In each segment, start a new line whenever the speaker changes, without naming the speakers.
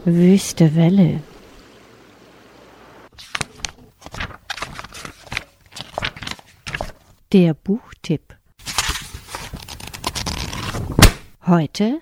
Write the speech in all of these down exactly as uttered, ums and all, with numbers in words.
Wüste Welle. Der Buchtipp. Heute: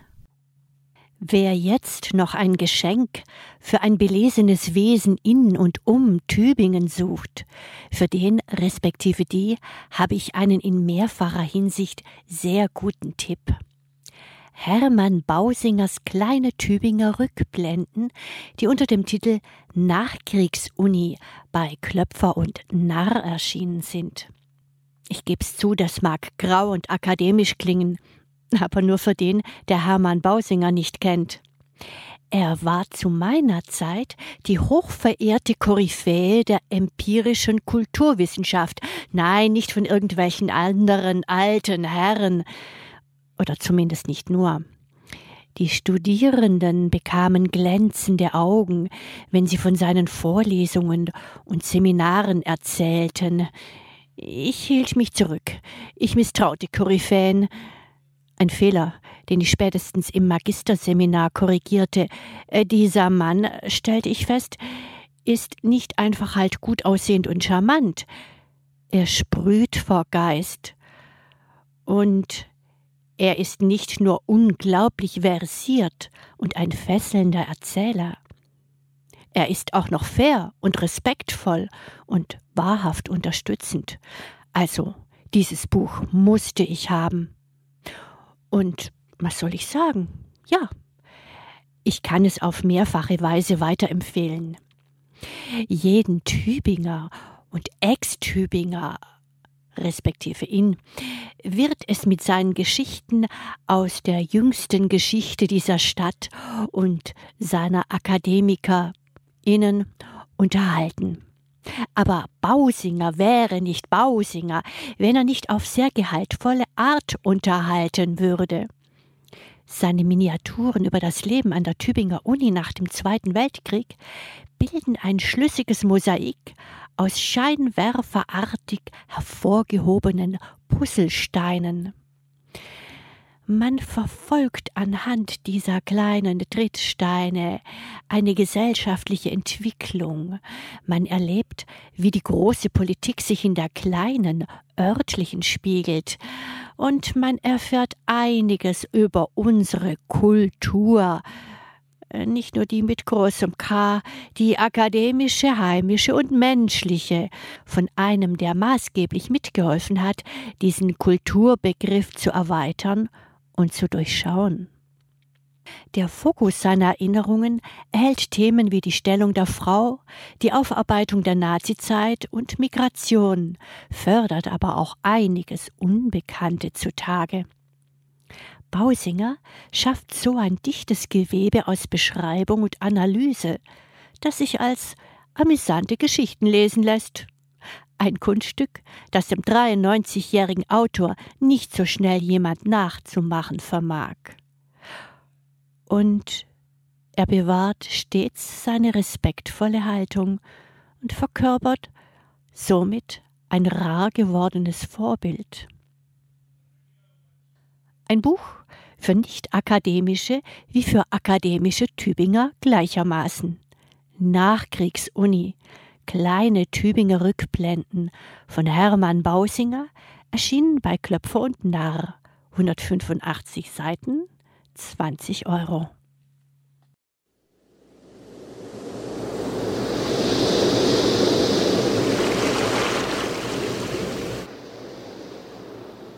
Wer jetzt noch ein Geschenk für ein belesenes Wesen in und um Tübingen sucht, für den respektive die habe ich einen in mehrfacher Hinsicht sehr guten Tipp. Hermann Bausingers kleine Tübinger Rückblenden, die unter dem Titel Nachkriegsuni bei Klöpfer und Narr erschienen sind. Ich geb's zu, das mag grau und akademisch klingen, aber nur für den, der Hermann Bausinger nicht kennt. Er war zu meiner Zeit die hochverehrte Koryphäe der empirischen Kulturwissenschaft. Nein, nicht von irgendwelchen anderen alten Herren, oder zumindest nicht nur. Die Studierenden bekamen glänzende Augen, wenn sie von seinen Vorlesungen und Seminaren erzählten. Ich hielt mich zurück. Ich misstraute Koryphäen. Ein Fehler, den ich spätestens im Magisterseminar korrigierte. Dieser Mann, stellte ich fest, ist nicht einfach halt gut aussehend und charmant. Er sprüht vor Geist. Und er ist nicht nur unglaublich versiert und ein fesselnder Erzähler. Er ist auch noch fair und respektvoll und wahrhaft unterstützend. Also, dieses Buch musste ich haben. Und was soll ich sagen? Ja, ich kann es auf mehrfache Weise weiterempfehlen. Jeden Tübinger und Ex-Tübinger, respektive ihn, wird es mit seinen Geschichten aus der jüngsten Geschichte dieser Stadt und seiner AkademikerInnen unterhalten. Aber Bausinger wäre nicht Bausinger, wenn er nicht auf sehr gehaltvolle Art unterhalten würde. Seine Miniaturen über das Leben an der Tübinger Uni nach dem Zweiten Weltkrieg bilden ein schlüssiges Mosaik aus scheinwerferartig hervorgehobenen Puzzlesteinen. Man verfolgt anhand dieser kleinen Trittsteine eine gesellschaftliche Entwicklung. Man erlebt, wie die große Politik sich in der kleinen, örtlichen spiegelt. Und man erfährt einiges über unsere Kultur. Nicht nur die mit großem K, die akademische, heimische und menschliche, von einem, der maßgeblich mitgeholfen hat, diesen Kulturbegriff zu erweitern und zu durchschauen. Der Fokus seiner Erinnerungen erhält Themen wie die Stellung der Frau, die Aufarbeitung der Nazizeit und Migration, fördert aber auch einiges Unbekannte zutage. Bausinger schafft so ein dichtes Gewebe aus Beschreibung und Analyse, das sich als amüsante Geschichten lesen lässt. Ein Kunststück, das dem dreiundneunzigjährigen Autor nicht so schnell jemand nachzumachen vermag. Und er bewahrt stets seine respektvolle Haltung und verkörpert somit ein rar gewordenes Vorbild. Ein Buch für nicht-akademische wie für akademische Tübinger gleichermaßen. Nachkriegsuni, kleine Tübinger Rückblenden von Hermann Bausinger, erschienen bei Klöpfer und Narr, hundertfünfundachtzig Seiten, zwanzig Euro.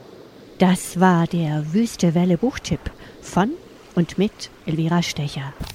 Das war der Wüste Welle Buchtipp von und mit Elvira Stecher.